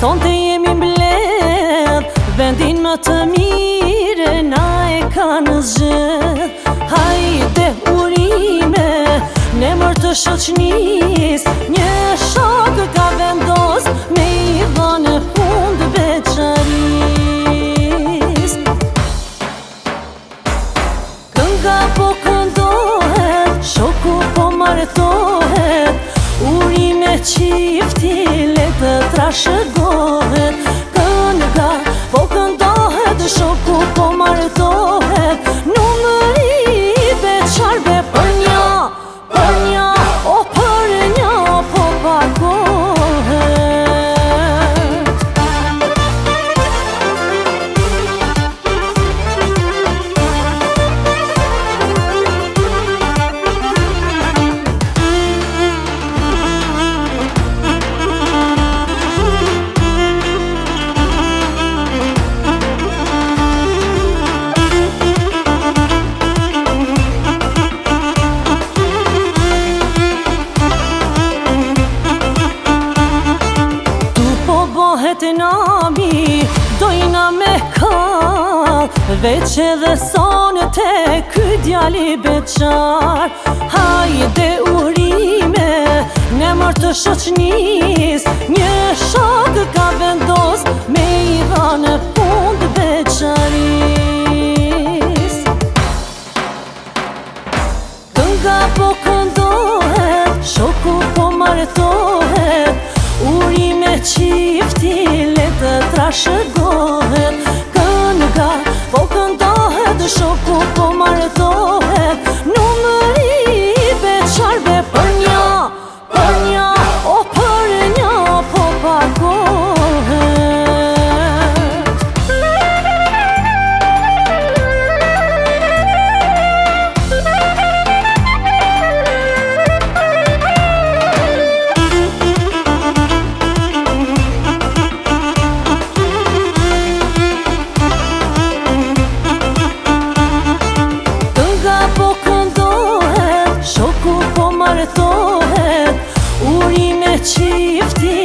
Sonte jemi mbledh vendin më të mire, na e kanë zgjedh. Hajde urime në emër të shoqnis, një shok ka vendos me i dhënë fund beqaris. Kënga po këndohet, shoku po martohet, urime qifti le të trashëgohet. Kënga po këndohet, shoku po martohet, numëri i beqarve për një, o për një po pakohet. Bëhet nami, dojna me kall, veç edhe sonë te ky djali beqar. Hajde urime në emër të shoqnis, një shok ka vendos me i dhënë fund beqaris. Kënga po këndohet, shoku po martohet, urime qifti le të trashëgohet. Kënga po këndohet, shoku po martohet, numëri i beqarve për një, o për një po pakohet. Urime qifti